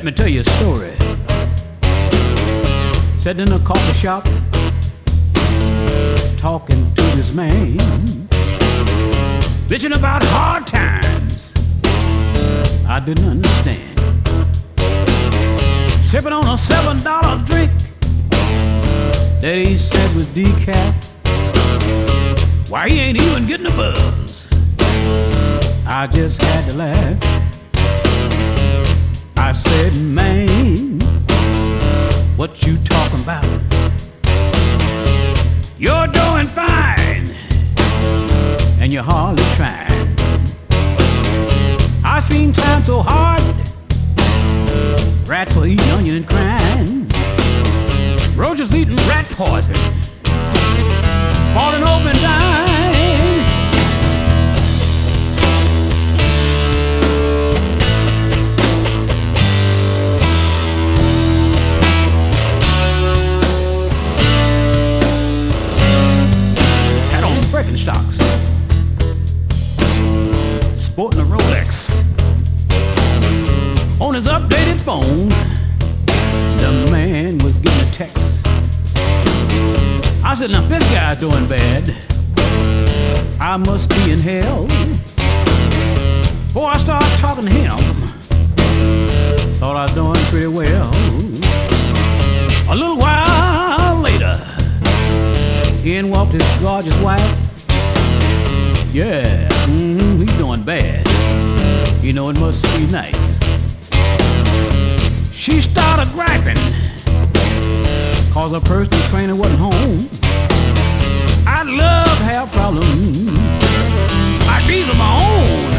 Let me tell you a story. Sitting in a coffee shop, talking to this man, bitching about hard times I didn't understand. Sipping on a $7 drink that he said was decaf. Why, he ain't even getting a buzz. I just had to laugh. I said, man, what you talking about? You're doing fine, and you're hardly trying. I seen times so hard, rats were eating onion and crying. Roaches eating rat poison, falling over and dying. Had on Birkenstocks, sporting a Rolex. On his updated phone, the man was getting a text. I said, now if this guy's doing bad, I must be in hell. Before I started talking to him, thought I was doing pretty well. A little while later, in walked his gorgeous wife. Yeah, he's doing bad. You know, it must be nice. She started griping, cause her personal trainer wasn't home. I'd love to have problems, like these of my own.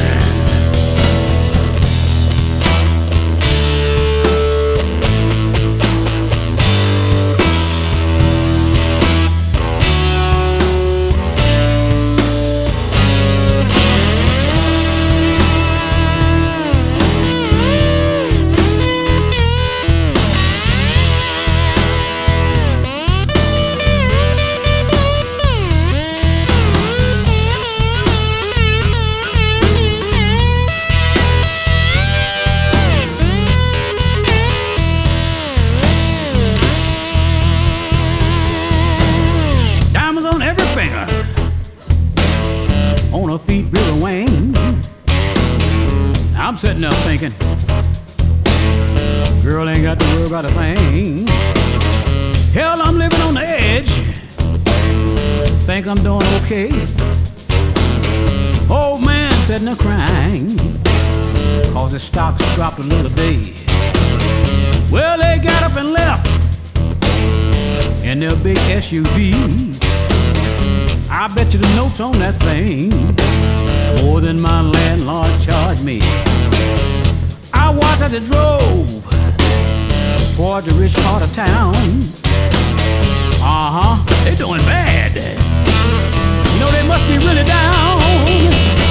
On her feet, real wing. I'm sitting there thinking, girl ain't got to worry about a thing. Hell, I'm living on the edge. Think I'm doing okay. Old man sitting there crying, cause his stocks dropped a little day. Well, they got up and left in their big SUV. I bet you the notes on that thing more than my landlord charged me. I watched as they drove toward the rich part of town. They doing bad. You know, they must be really down.